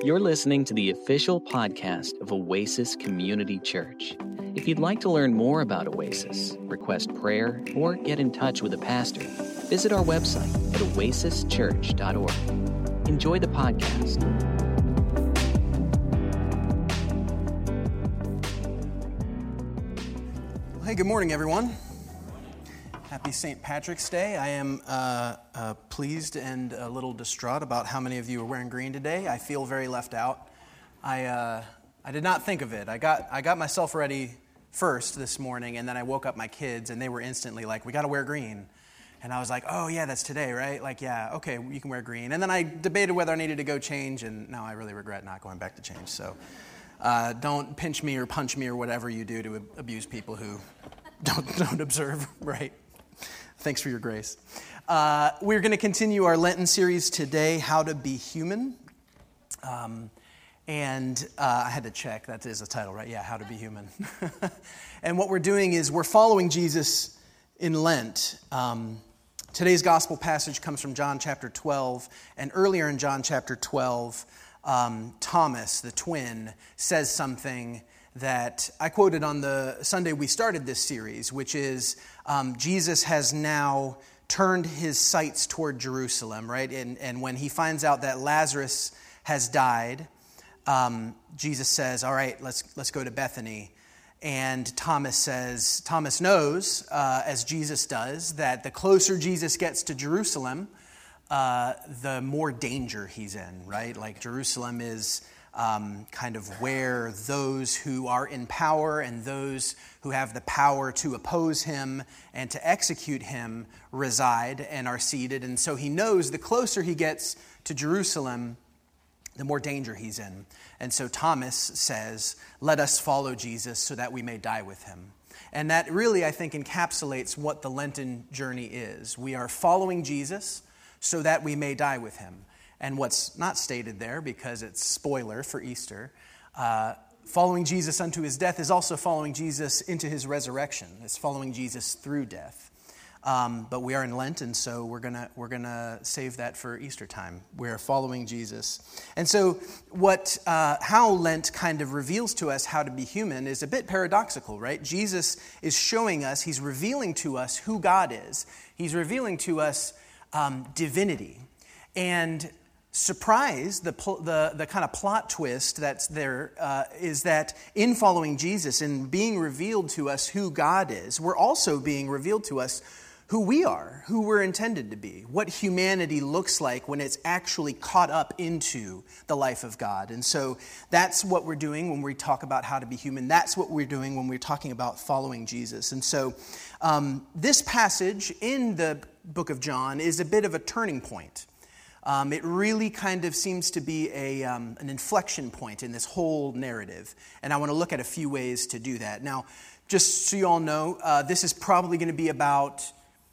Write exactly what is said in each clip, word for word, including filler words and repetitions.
You're listening to the official podcast of Oasis Community Church. If you'd like to learn more about Oasis, request prayer, or get in touch with a pastor, visit our website at oasis church dot org. Enjoy the podcast. Hey, good morning, everyone. Happy Saint Patrick's Day. I am uh, uh, pleased and a little distraught about how many of you are wearing green today. I feel very left out. I uh, I did not think of it. I got I got myself ready first this morning, and then I woke up my kids, and they were instantly like, "We got to wear green." And I was like, "Oh yeah, that's today, right? Like, yeah, okay, you can wear green." And then I debated whether I needed to go change, and now I really regret not going back to change. So uh, don't pinch me or punch me or whatever you do to abuse people who don't don't observe, right? Thanks for your grace. Uh, we're going to continue our Lenten series today, How to Be Human. Um, and uh, I had to check, that is the title, right? Yeah, How to Be Human. And what we're doing is we're following Jesus in Lent. Um, today's gospel passage comes from John chapter twelve. And earlier in John chapter twelve, um, Thomas, the twin, says something that I quoted on the Sunday we started this series, which is um, Jesus has now turned his sights toward Jerusalem, right? And, and when he finds out that Lazarus has died, um, Jesus says, all right, let's let's go to Bethany. And Thomas says, Thomas knows, uh, as Jesus does, that the closer Jesus gets to Jerusalem, uh, the more danger he's in, right? Like Jerusalem is Um, kind of where those who are in power and those who have the power to oppose him and to execute him reside and are seated. And so he knows the closer he gets to Jerusalem, the more danger he's in. And so Thomas says, let us follow Jesus so that we may die with him. And that really, I think, encapsulates what the Lenten journey is. We are following Jesus so that we may die with him. And what's not stated there, because it's spoiler for Easter, uh, following Jesus unto his death is also following Jesus into his resurrection. It's following Jesus through death. Um, but we are in Lent, and so we're gonna we're gonna save that for Easter time. We're following Jesus, and so what uh, how Lent kind of reveals to us how to be human is a bit paradoxical, right? Jesus is showing us, he's revealing to us who God is. He's revealing to us um, divinity, and surprise, the the the kind of plot twist that's there uh, is that in following Jesus and being revealed to us who God is, we're also being revealed to us who we are, who we're intended to be, what humanity looks like when it's actually caught up into the life of God. And so that's what we're doing when we talk about how to be human. That's what we're doing when we're talking about following Jesus. And so um, this passage in the book of John is a bit of a turning point. Um, it really kind of seems to be a um, an inflection point in this whole narrative. And I want to look at a few ways to do that. Now, just so you all know, uh, this is probably going to be about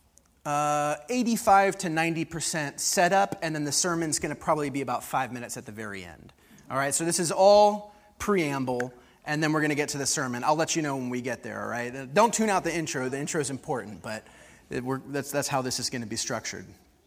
uh, eighty-five to ninety percent setup, and then the sermon's going to probably be about five minutes at the very end. All right, so this is all preamble, and then we're going to get to the sermon. I'll let you know when we get there, all right? Don't tune out the intro. The intro is important, but it, we're, that's, that's how this is going to be structured.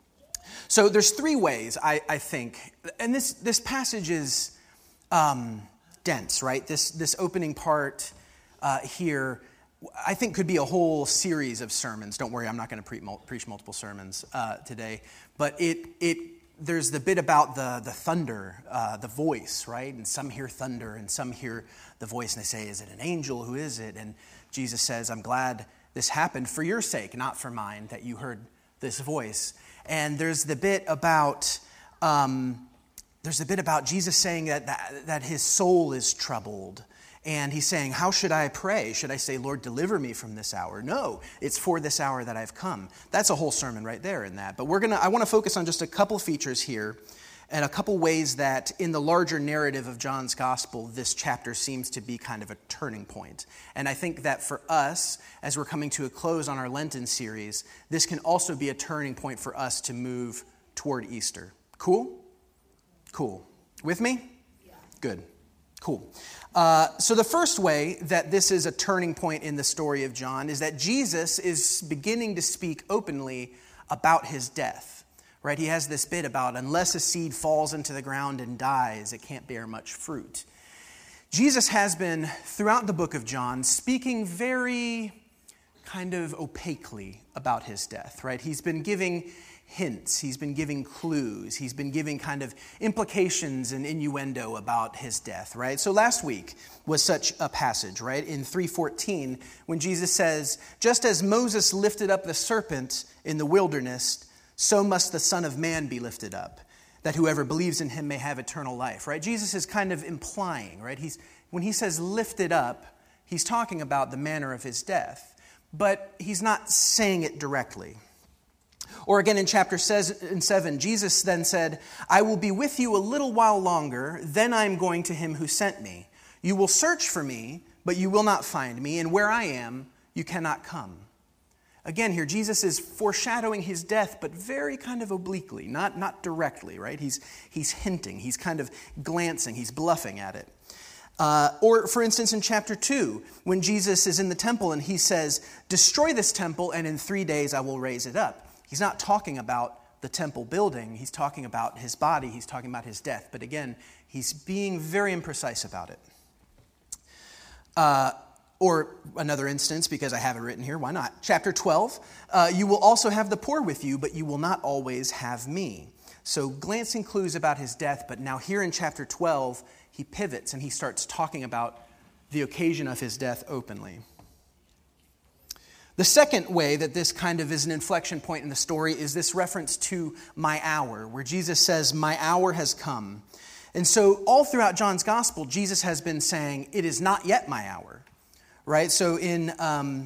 So there's three ways, I, I think, and this this passage is um, dense, right? This this opening part uh, here, I think, could be a whole series of sermons. Don't worry, I'm not going to pre- preach multiple sermons uh, today. But it it there's the bit about the the thunder, uh, the voice, right? And some hear thunder, and some hear the voice, and they say, "Is it an angel? Who is it?" And Jesus says, "I'm glad this happened for your sake, not for mine, that you heard this voice." And there's the bit about um, there's the bit about Jesus saying that, that that his soul is troubled, and he's saying, "How should I pray? Should I say, Lord, deliver me from this hour?" No, it's for this hour that I've come. That's a whole sermon right there in that. But we're gonna I want to focus on just a couple features here, and a couple ways that in the larger narrative of John's gospel, this chapter seems to be kind of a turning point. And I think that for us, as we're coming to a close on our Lenten series, this can also be a turning point for us to move toward Easter. Cool? Cool. With me? Yeah. Good. Cool. Uh, so the first way that this is a turning point in the story of John is that Jesus is beginning to speak openly about his death. right? He has this bit about unless a seed falls into the ground and dies, it can't bear much fruit. Jesus has been, throughout the book of John, speaking very kind of opaquely about his death, right? He's been giving hints, he's been giving clues, he's been giving kind of implications and innuendo about his death, right? So last week was such a passage, right? In three fourteen, when Jesus says, just as Moses lifted up the serpent in the wilderness, so must the Son of Man be lifted up, that whoever believes in him may have eternal life, right? Jesus is kind of implying, right? He's when he says lifted up, he's talking about the manner of his death, but he's not saying it directly. Or again in chapter seven, Jesus then said, I will be with you a little while longer, then I am going to him who sent me. You will search for me, but you will not find me, and where I am, you cannot come. Again here, Jesus is foreshadowing his death, but very kind of obliquely, not, not directly, right? He's, he's hinting, he's kind of glancing, he's bluffing at it. Uh, or, for instance, in chapter two, when Jesus is in the temple and he says, destroy this temple and in three days I will raise it up. He's not talking about the temple building. He's talking about his body. He's talking about his death. But again, he's being very imprecise about it. Uh, or another instance, because I have it written here, why not? Chapter twelve, uh, you will also have the poor with you, but you will not always have me. So glancing clues about his death, but now here in chapter twelve, he pivots and he starts talking about the occasion of his death openly. The second way that this kind of is an inflection point in the story is this reference to my hour, where Jesus says, my hour has come. And so all throughout John's gospel, Jesus has been saying, it is not yet my hour, right? So in um,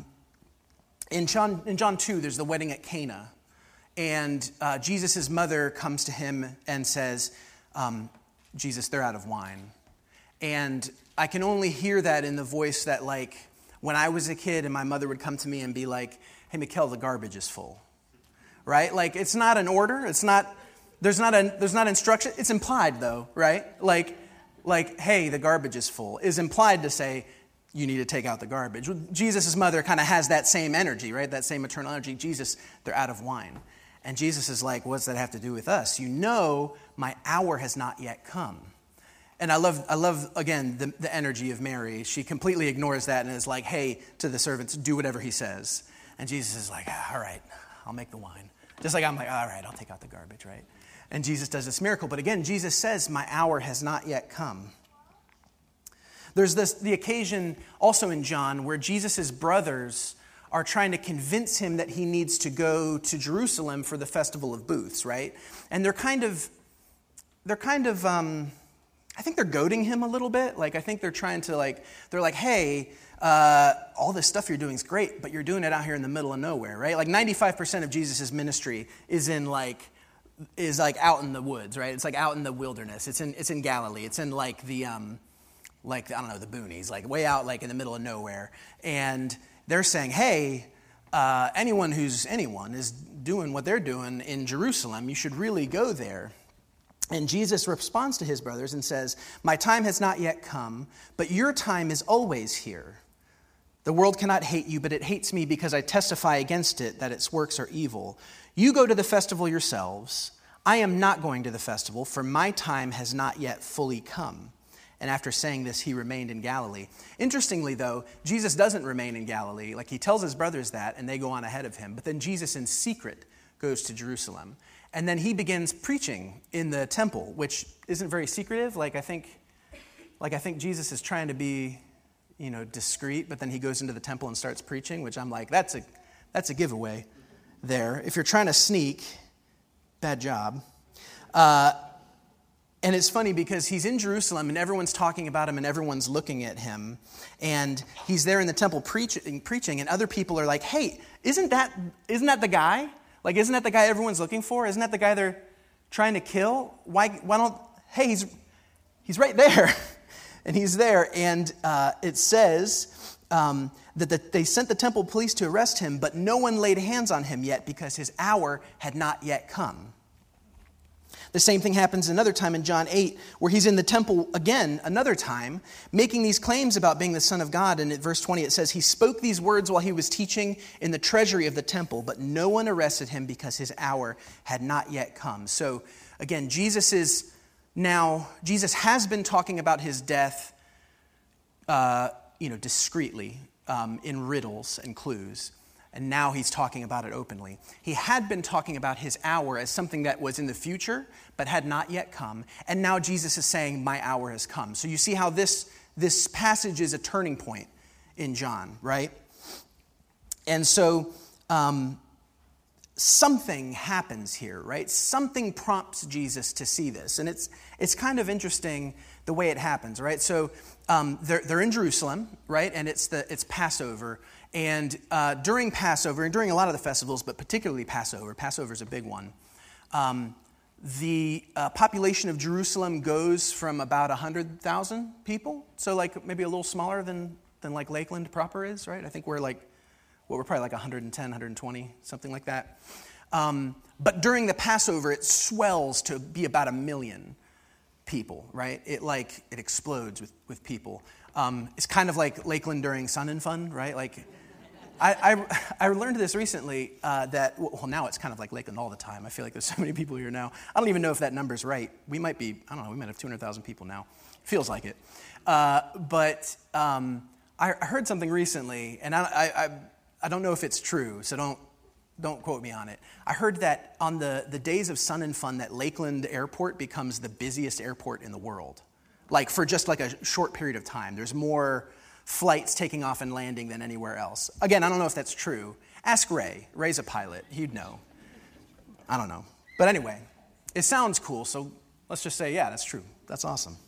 in John, in John two, there's the wedding at Cana. And uh, Jesus' mother comes to him and says, um, Jesus, they're out of wine. And I can only hear that in the voice that, like, when I was a kid and my mother would come to me and be like, hey, Mikkel, the garbage is full, right? Like, it's not an order. It's not, there's not a, there's not instruction. It's implied, though, right? Like, like, hey, the garbage is full is implied to say you need to take out the garbage. Jesus' mother kind of has that same energy, right? That same maternal energy. Jesus, they're out of wine. And Jesus is like, what does that have to do with us? You know my hour has not yet come. And I love, I love again, the, the energy of Mary. She completely ignores that and is like, hey, to the servants, do whatever he says. And Jesus is like, ah, all right, I'll make the wine. Just like I'm like, all right, I'll take out the garbage, right? And Jesus does this miracle. But again, Jesus says, my hour has not yet come. There's this the occasion also in John where Jesus' brothers are trying to convince him that he needs to go to Jerusalem for the Festival of Booths, right? And they're kind of, they're kind of... Um, I think they're goading him a little bit. Like, I think they're trying to, like, they're like, hey, uh, all this stuff you're doing is great, but you're doing it out here in the middle of nowhere, right? Like, ninety-five percent of Jesus' ministry is in, like, is, like, out in the woods, right? It's, like, out in the wilderness. It's in it's in Galilee. It's in, like, the, um, like, I don't know, the boonies, like, way out, like, in the middle of nowhere. And they're saying, hey, uh, anyone who's anyone is doing what they're doing in Jerusalem. You should really go there. And Jesus responds to his brothers and says, my time has not yet come, but your time is always here. The world cannot hate you, but it hates me because I testify against it that its works are evil. You go to the festival yourselves. I am not going to the festival, for my time has not yet fully come. And after saying this, he remained in Galilee. Interestingly, though, Jesus doesn't remain in Galilee. Like, he tells his brothers that, and they go on ahead of him. But then Jesus, in secret, goes to Jerusalem. And then he begins preaching in the temple, which isn't very secretive. Like I think, like I think Jesus is trying to be, you know, discreet, but then he goes into the temple and starts preaching, which I'm like, that's a, that's a giveaway there. If you're trying to sneak, bad job. Uh, and it's funny because he's in Jerusalem and everyone's talking about him and everyone's looking at him. And he's there in the temple preaching, preaching, and other people are like, hey, isn't that, isn't that the guy? Like, isn't that the guy everyone's looking for? Isn't that the guy they're trying to kill? Why Why don't, hey, he's he's right there. And he's there. And uh, it says um, that the, they sent the temple police to arrest him, but no one laid hands on him yet because his hour had not yet come. The same thing happens another time in John eight, where he's in the temple again, another time, making these claims about being the Son of God. And at verse twenty it says, he spoke these words while he was teaching in the treasury of the temple, but no one arrested him because his hour had not yet come. So again, Jesus is now, Jesus has been talking about his death, uh, you know, discreetly, um, in riddles and clues. And now he's talking about it openly. He had been talking about his hour as something that was in the future, but had not yet come. And now Jesus is saying, my hour has come. So you see how this, this passage is a turning point in John, right? And so um, something happens here, right? Something prompts Jesus to see this. And it's it's kind of interesting the way it happens, right? So um, they're, they're in Jerusalem, right? And it's the it's Passover. And uh, during Passover, and during a lot of the festivals, but particularly Passover, Passover is a big one, um, the uh, population of Jerusalem goes from about one hundred thousand people, so like maybe a little smaller than, than like Lakeland proper is, right? I think we're like, well, we're probably like one hundred ten, one hundred twenty, something like that. Um, but during the Passover, it swells to be about a million people, right? It like, it explodes with, with people. Um, it's kind of like Lakeland during Sun and Fun, right? Like, I, I, I learned this recently uh, that, well, now it's kind of like Lakeland all the time. I feel like there's so many people here now. I don't even know if that number's right. We might be, I don't know, we might have two hundred thousand people now. Feels like it. Uh, but um, I, I heard something recently, and I, I, I, I don't know if it's true, so don't don't quote me on it. I heard that on the, the days of Sun and Fun, that Lakeland Airport becomes the busiest airport in the world. Like for just like a short period of time. There's more flights taking off and landing than anywhere else. Again, I don't know if that's true. Ask Ray. Ray's a pilot. He'd know. I don't know. But anyway, it sounds cool, so let's just say, yeah, that's true. That's awesome.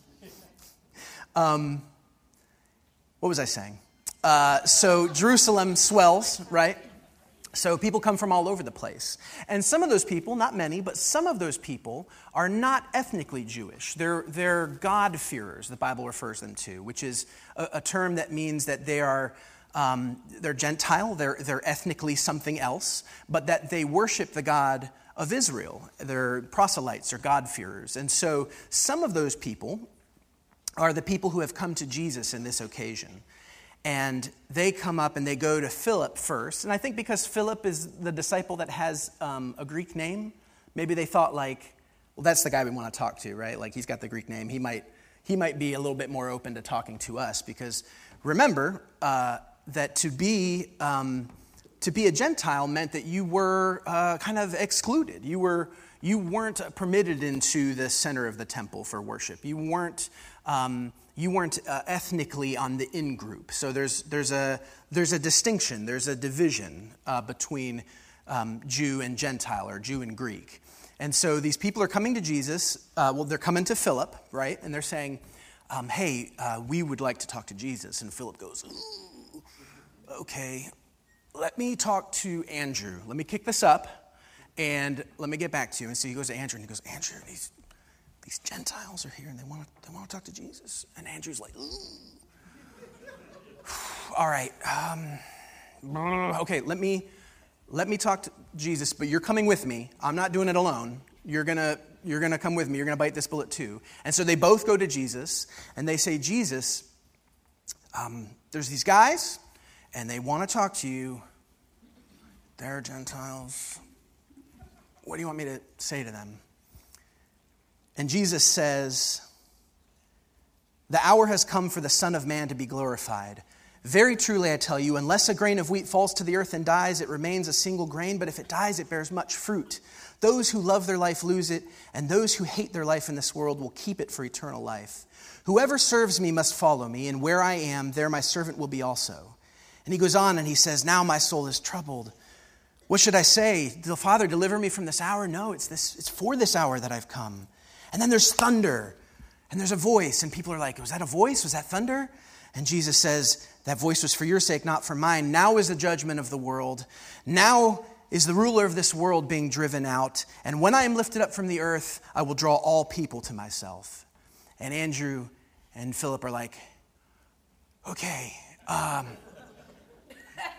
Um, what was I saying? Uh, so Jerusalem swells, right? So people come from all over the place. And some of those people, not many, but some of those people are not ethnically Jewish. They're, they're God-fearers, the Bible refers them to, which is a, a term that means that they are um, they're Gentile, they're, they're ethnically something else, but that they worship the God of Israel. They're proselytes, they're God-fearers. And so some of those people are the people who have come to Jesus in this occasion. And they come up and they go to Philip first. And I think because Philip is the disciple that has um, a Greek name, maybe they thought like, well, that's the guy we want to talk to, right? Like he's got the Greek name. He might he might be a little bit more open to talking to us. Because remember uh, that to be um, to be a Gentile meant that you were uh, kind of excluded. You were you weren't permitted into the center of the temple for worship. You weren't. Um, You weren't uh, ethnically on the in-group. So there's there's a there's a distinction, there's a division uh, between um, Jew and Gentile, or Jew and Greek. And so these people are coming to Jesus. Uh, well, they're coming to Philip, right? And they're saying, um, hey, uh, we would like to talk to Jesus. And Philip goes, ooh, okay, let me talk to Andrew. Let me kick this up, and let me get back to you. And so he goes to Andrew, and he goes, Andrew, these... These Gentiles are here and they want to they want to talk to Jesus. And Andrew's like, ooh. All right, um, okay, let me let me talk to Jesus, but you're coming with me. I'm not doing it alone. You're gonna you're gonna come with me. You're gonna bite this bullet too. And so they both go to Jesus and they say, Jesus, um, there's these guys and they want to talk to you. They're Gentiles. What do you want me to say to them? And Jesus says, the hour has come for the Son of Man to be glorified. Very truly I tell you, unless a grain of wheat falls to the earth and dies, it remains a single grain, but if it dies, it bears much fruit. Those who love their life lose it, and those who hate their life in this world will keep it for eternal life. Whoever serves me must follow me, and where I am, there my servant will be also. And he goes on and he says, now my soul is troubled. What should I say? The Father, deliver me from this hour? No, it's this. It's for this hour that I've come. And then there's thunder, and there's a voice, and people are like, was that a voice? Was that thunder? And Jesus says, that voice was for your sake, not for mine. Now is the judgment of the world. Now is the ruler of this world being driven out. And when I am lifted up from the earth, I will draw all people to myself. And Andrew and Philip are like, okay, um,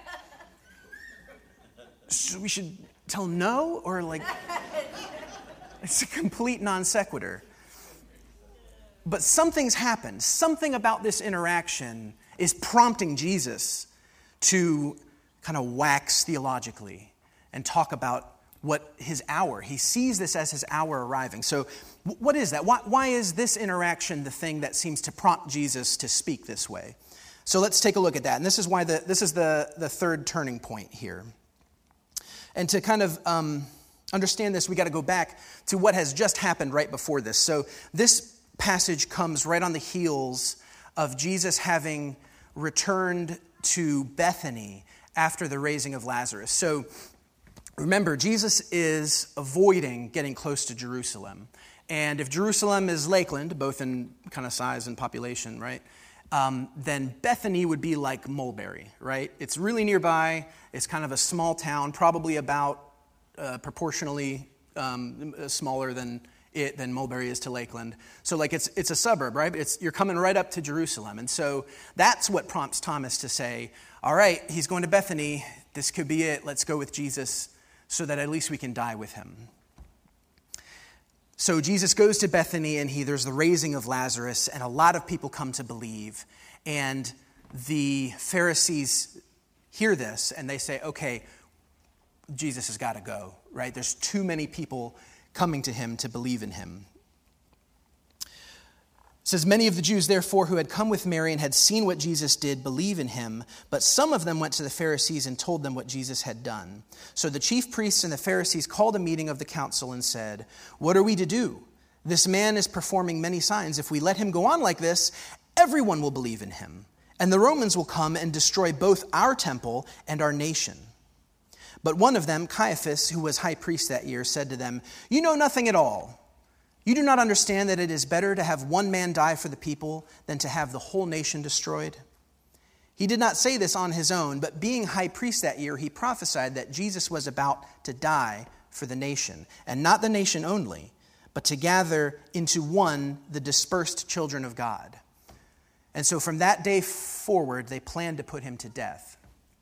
so we should tell him no? Or like... It's a complete non sequitur. But something's happened. Something about this interaction is prompting Jesus to kind of wax theologically and talk about what his hour. He sees this as his hour arriving. So what is that? Why, why is this interaction the thing that seems to prompt Jesus to speak this way? So let's take a look at that. And this is why the this is the, the third turning point here. And to kind of um, understand this, we got to go back to what has just happened right before this. So this passage comes right on the heels of Jesus having returned to Bethany after the raising of Lazarus. So remember, Jesus is avoiding getting close to Jerusalem. And if Jerusalem is Lakeland, both in kind of size and population, right, um, then Bethany would be like Mulberry, right? It's really nearby. It's kind of a small town, probably about uh, proportionally um, smaller than it than Mulberry is to Lakeland. So like it's it's a suburb, right? It's you're coming right up to Jerusalem. And so that's what prompts Thomas to say, all right, he's going to Bethany. This could be it. Let's go with Jesus so that at least we can die with him. So Jesus goes to Bethany, and he there's the raising of Lazarus, and a lot of people come to believe. And the Pharisees hear this, and they say, okay, Jesus has got to go, right? There's too many people coming to him to believe in him. It says, many of the Jews, therefore, who had come with Mary and had seen what Jesus did, believe in him. But some of them went to the Pharisees and told them what Jesus had done. So the chief priests and the Pharisees called a meeting of the council and said, what are we to do? This man is performing many signs. If we let him go on like this, everyone will believe in him. And the Romans will come and destroy both our temple and our nation. But one of them, Caiaphas, who was high priest that year, said to them, you know nothing at all. You do not understand that it is better to have one man die for the people than to have the whole nation destroyed? He did not say this on his own, but being high priest that year, he prophesied that Jesus was about to die for the nation, and not the nation only, but to gather into one the dispersed children of God. And so from that day forward, they planned to put him to death.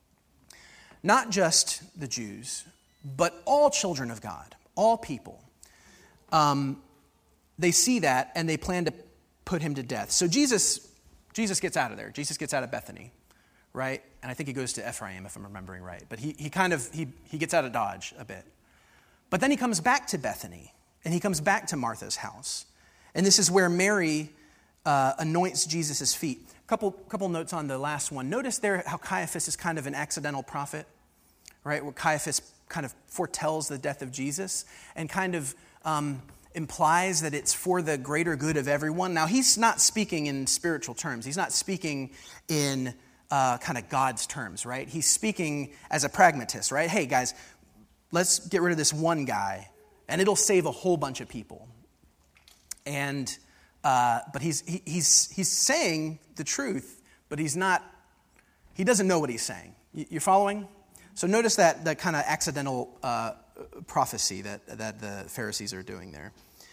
Not just the Jews, but all children of God, all people. Um, they see that and they plan to put him to death. So Jesus, Jesus gets out of there. Jesus gets out of Bethany, right? And I think he goes to Ephraim, if I'm remembering right. But he he kind of he he gets out of Dodge a bit. But then he comes back to Bethany, and he comes back to Martha's house, and this is where Mary uh, anoints Jesus' feet. Couple couple notes on the last one. Notice there how Caiaphas is kind of an accidental prophet, right? Where Caiaphas kind of foretells the death of Jesus and kind of um, implies that it's for the greater good of everyone. Now, he's not speaking in spiritual terms. He's not speaking in uh, kind of God's terms, right? He's speaking as a pragmatist, right? Hey, guys, let's get rid of this one guy, and it'll save a whole bunch of people. And Uh, but he's he, he's he's saying the truth, but he's not. He doesn't know what he's saying. You, you following? So notice that that kind of accidental uh, prophecy that that the Pharisees are doing there.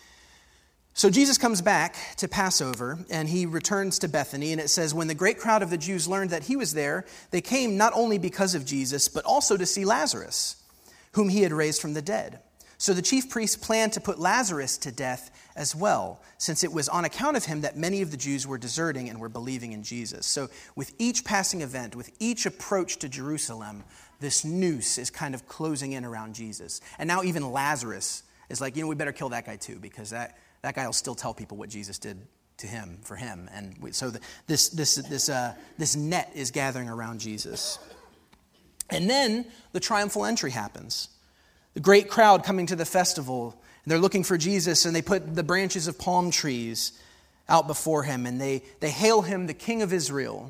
So Jesus comes back to Passover, and he returns to Bethany, and it says, when the great crowd of the Jews learned that he was there, they came not only because of Jesus, but also to see Lazarus, whom he had raised from the dead. So the chief priests planned to put Lazarus to death as well, since it was on account of him that many of the Jews were deserting and were believing in Jesus. So with each passing event, with each approach to Jerusalem, this noose is kind of closing in around Jesus. And now even Lazarus is like, you know, we better kill that guy too, because that, that guy will still tell people what Jesus did to him, for him. And we, so the, this, this, this, uh, this net is gathering around Jesus. And then the triumphal entry happens. The great crowd coming to the festival, and they're looking for Jesus, and they put the branches of palm trees out before him, and they, they hail him the King of Israel.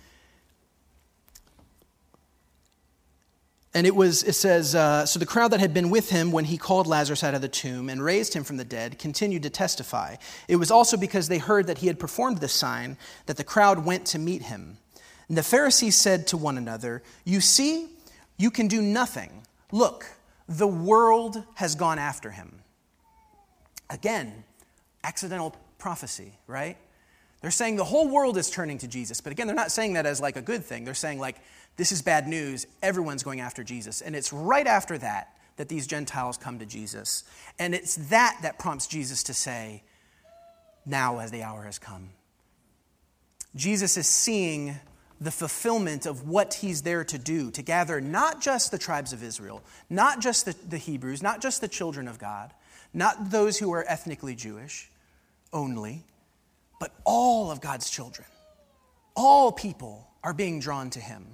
And it was, it says, uh, so the crowd that had been with him when he called Lazarus out of the tomb and raised him from the dead continued to testify. It was also because they heard that he had performed this sign that the crowd went to meet him. And the Pharisees said to one another, you see, you can do nothing. Look, the world has gone after him. Again, accidental prophecy, right? They're saying the whole world is turning to Jesus. But again, they're not saying that as like a good thing. They're saying like, this is bad news. Everyone's going after Jesus. And it's right after that that these Gentiles come to Jesus. And it's that that prompts Jesus to say, now as the hour has come. Jesus is seeing the fulfillment of what he's there to do, to gather not just the tribes of Israel, not just the, the Hebrews, not just the children of God, not those who are ethnically Jewish only, but all of God's children. All people are being drawn to him.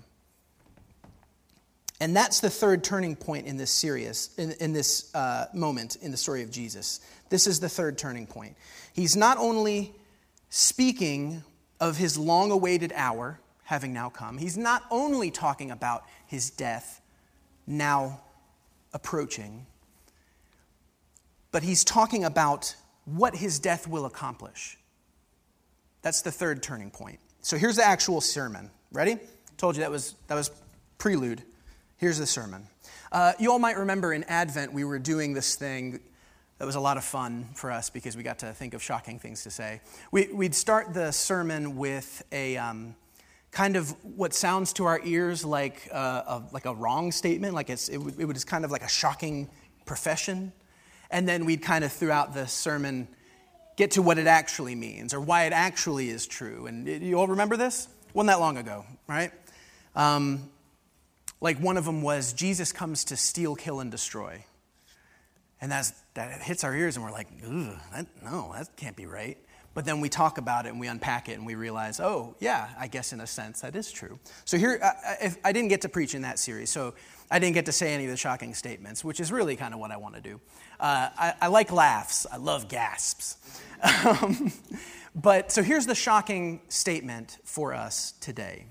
And that's the third turning point in this series, in, in this uh, moment in the story of Jesus. This is the third turning point. He's not only speaking of his long-awaited hour having now come. He's not only talking about his death now approaching, but he's talking about what his death will accomplish. That's the third turning point. So here's the actual sermon. Ready? Told you that was that was prelude. Here's the sermon. Uh, you all might remember in Advent we were doing this thing that was a lot of fun for us because we got to think of shocking things to say. We, we'd start the sermon with a um, kind of what sounds to our ears like a, a, like a wrong statement, like it's, it, it was kind of like a shocking profession. And then we'd kind of throughout the sermon get to what it actually means or why it actually is true. And it, you all remember this? Wasn't that long ago, right? Um, like one of them was, Jesus comes to steal, kill, and destroy. And that's, that hits our ears and we're like, ugh, that, no, that can't be right. But then we talk about it and we unpack it and we realize, oh, yeah, I guess in a sense that is true. So here, I, if, I didn't get to preach in that series, so I didn't get to say any of the shocking statements, which is really kind of what I want to do. Uh, I, I like laughs. I love gasps. Um, but so here's the shocking statement for us today.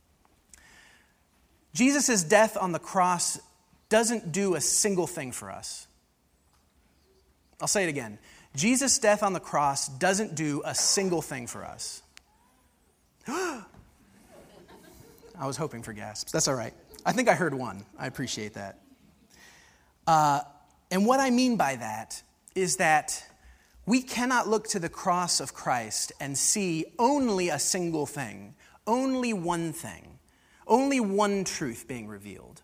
Jesus' death on the cross doesn't do a single thing for us. I'll say it again. Jesus' death on the cross doesn't do a single thing for us. I was hoping for gasps. That's all right. I think I heard one. I appreciate that. Uh, and what I mean by that is that we cannot look to the cross of Christ and see only a single thing, only one thing. Only one truth being revealed.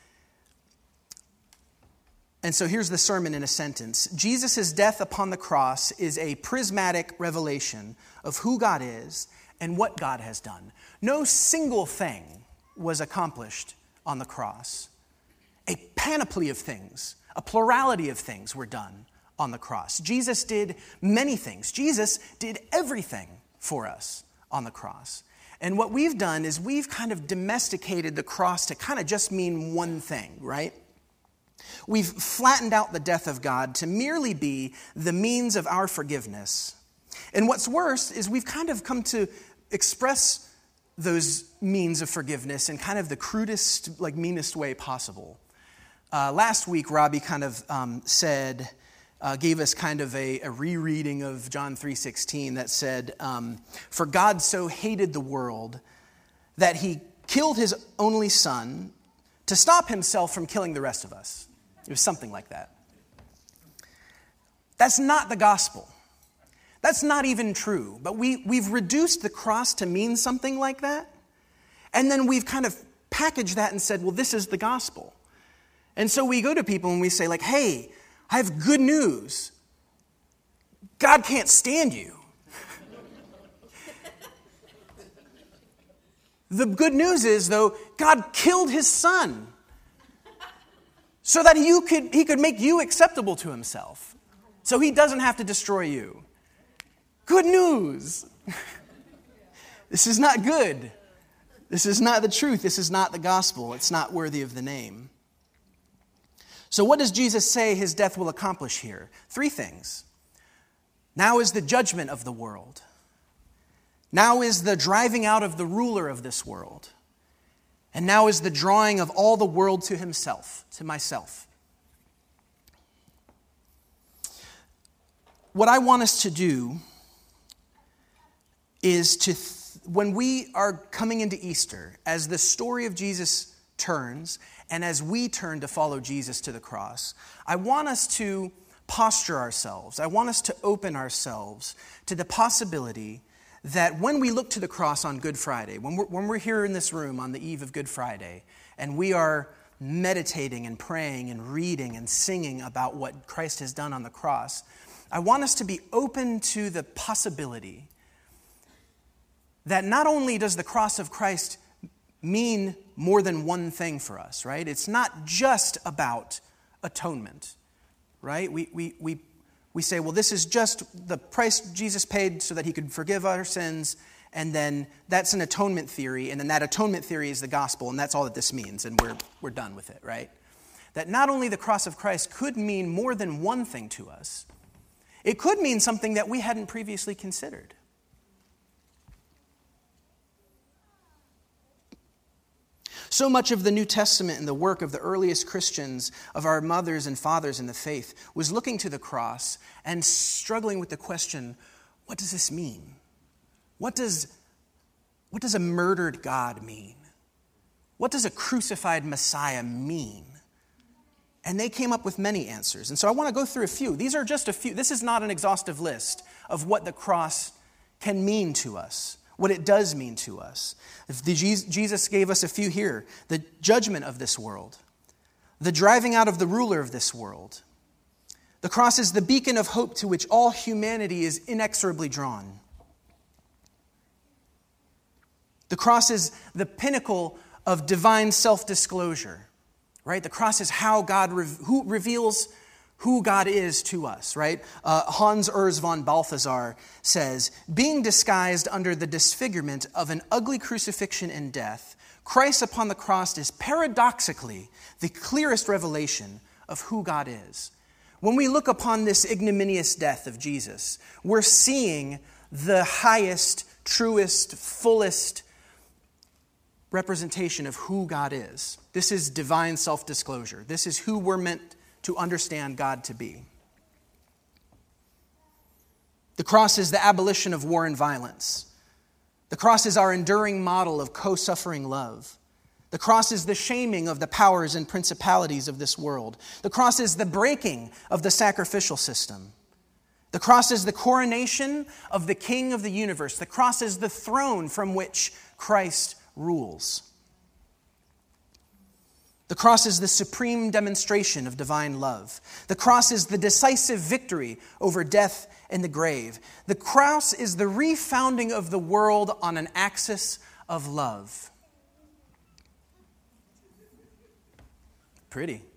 And so here's the sermon in a sentence. Jesus' death upon the cross is a prismatic revelation of who God is and what God has done. No single thing was accomplished on the cross. A panoply of things, a plurality of things were done on the cross. Jesus did many things. Jesus did everything for us on the cross. And what we've done is we've kind of domesticated the cross to kind of just mean one thing, right? We've flattened out the death of God to merely be the means of our forgiveness. And what's worse is we've kind of come to express those means of forgiveness in kind of the crudest, like meanest way possible. Uh, last week, Robbie kind of um, said... Uh, gave us kind of a, a rereading of John three sixteen that said, um, for God so hated the world that he killed his only son to stop himself from killing the rest of us. It was something like that. That's not the gospel. That's not even true. But we, we've reduced the cross to mean something like that. And then we've kind of packaged that and said, well, this is the gospel. And so we go to people and we say like, hey, I have good news. God can't stand you. The good news is, though, God killed his son so that you could, he could make you acceptable to himself. So he doesn't have to destroy you. Good news. This is not good. This is not the truth. This is not the gospel. It's not worthy of the name. So what does Jesus say his death will accomplish here? Three things. Now is the judgment of the world. Now is the driving out of the ruler of this world. And now is the drawing of all the world to himself, to myself. What I want us to do is to, th- when we are coming into Easter, as the story of Jesus turns, and as we turn to follow Jesus to the cross, I want us to posture ourselves. I want us to open ourselves to the possibility that when we look to the cross on Good Friday, when we're, when we're here in this room on the eve of Good Friday, and we are meditating and praying and reading and singing about what Christ has done on the cross, I want us to be open to the possibility that not only does the cross of Christ mean more than one thing for us, right? It's not just about atonement, right? We we we we say, well, this is just the price Jesus paid so that he could forgive our sins, and then that's an atonement theory, and then that atonement theory is the gospel, and that's all that this means, and we're we're done with it, right? That not only the cross of Christ could mean more than one thing to us, it could mean something that we hadn't previously considered. So much of the New Testament and the work of the earliest Christians, of our mothers and fathers in the faith, was looking to the cross and struggling with the question, what does this mean? What does, what does a murdered God mean? What does a crucified Messiah mean? And they came up with many answers. And so I want to go through a few. These are just a few. This is not an exhaustive list of what the cross can mean to us, what it does mean to us. The, Jesus gave us a few here. The judgment of this world. The driving out of the ruler of this world. The cross is the beacon of hope to which all humanity is inexorably drawn. The cross is the pinnacle of divine self-disclosure. Right? The cross is how God re- who reveals who God is to us, right? Uh, Hans Urs von Balthasar says, being disguised under the disfigurement of an ugly crucifixion and death, Christ upon the cross is paradoxically the clearest revelation of who God is. When we look upon this ignominious death of Jesus, we're seeing the highest, truest, fullest representation of who God is. This is divine self-disclosure. This is who we're meant to understand God to be. The cross is the abolition of war and violence. The cross is our enduring model of co-suffering love. The cross is the shaming of the powers and principalities of this world. The cross is the breaking of the sacrificial system. The cross is the coronation of the King of the universe. The cross is the throne from which Christ rules. The cross is the supreme demonstration of divine love. The cross is the decisive victory over death and the grave. The cross is the refounding of the world on an axis of love. Pretty.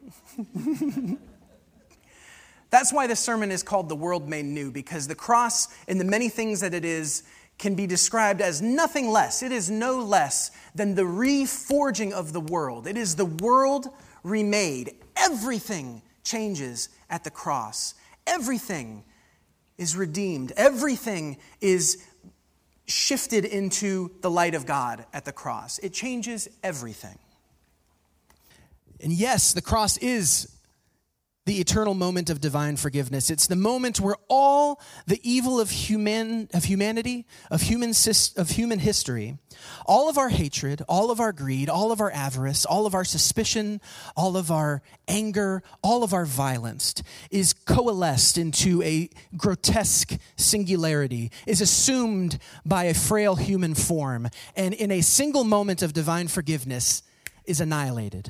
That's why this sermon is called The World Made New, because the cross and the many things that it is can be described as nothing less. It is no less than the reforging of the world. It is the world remade. Everything changes at the cross. Everything is redeemed. Everything is shifted into the light of God at the cross. It changes everything. And yes, the cross is the eternal moment of divine forgiveness. It's the moment where all the evil of human of humanity, of human of human history, all of our hatred, all of our greed, all of our avarice, all of our suspicion, all of our anger, all of our violence is coalesced into a grotesque singularity, is assumed by a frail human form, and in a single moment of divine forgiveness is annihilated.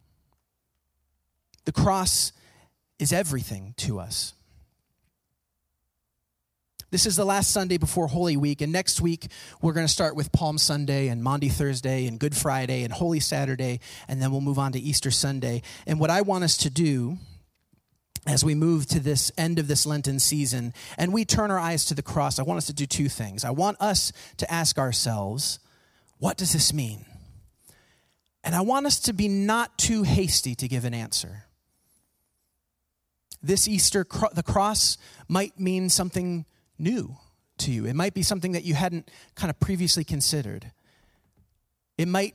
The cross is everything to us. This is the last Sunday before Holy Week, and next week we're going to start with Palm Sunday and Maundy Thursday and Good Friday and Holy Saturday, and then we'll move on to Easter Sunday. And what I want us to do as we move to this end of this Lenten season and we turn our eyes to the cross, I want us to do two things. I want us to ask ourselves, what does this mean? And I want us to be not too hasty to give an answer. This Easter, the cross might mean something new to you. It might be something that you hadn't kind of previously considered. It might,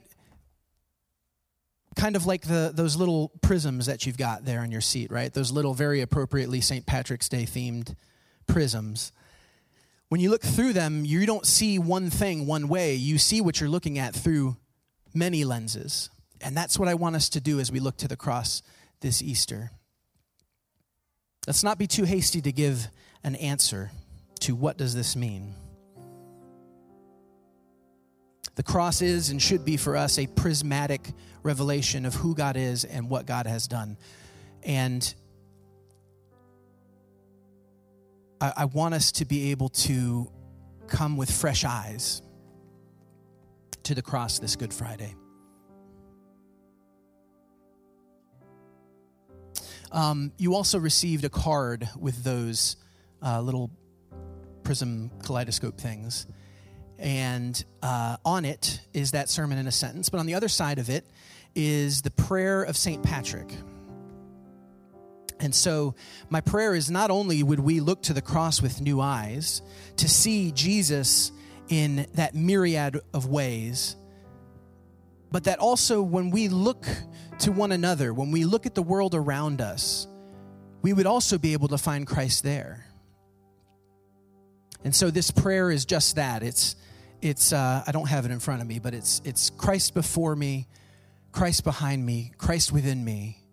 kind of like the those little prisms that you've got there on your seat, right? Those little, very appropriately Saint Patrick's Day themed prisms. When you look through them, you don't see one thing one way. You see what you're looking at through many lenses. And that's what I want us to do as we look to the cross this Easter. Let's not be too hasty to give an answer to what does this mean. The cross is and should be for us a prismatic revelation of who God is and what God has done. And I, I want us to be able to come with fresh eyes to the cross this Good Friday. Um, you also received a card with those uh, little prism kaleidoscope things. And uh, on it is that sermon in a sentence. But on the other side of it is the prayer of Saint Patrick. And so my prayer is not only would we look to the cross with new eyes to see Jesus in that myriad of ways, but that also when we look to one another, when we look at the world around us, we would also be able to find Christ there. And so this prayer is just that. It's, it's. Uh, I don't have it in front of me, but it's, it's Christ before me, Christ behind me, Christ within me.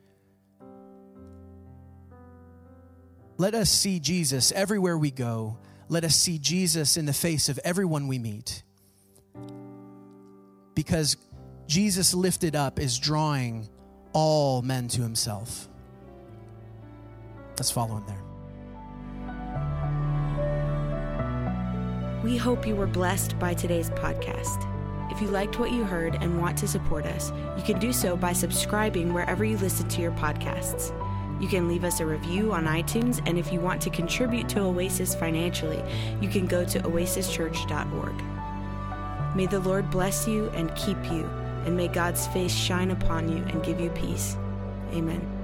Let us see Jesus everywhere we go. Let us see Jesus in the face of everyone we meet. Because Jesus lifted up is drawing all men to himself. Let's follow him there. We hope you were blessed by today's podcast. If you liked what you heard and want to support us, you can do so by subscribing wherever you listen to your podcasts. You can leave us a review on iTunes, and if you want to contribute to Oasis financially, you can go to oasis church dot org. May the Lord bless you and keep you, and may God's face shine upon you and give you peace. Amen.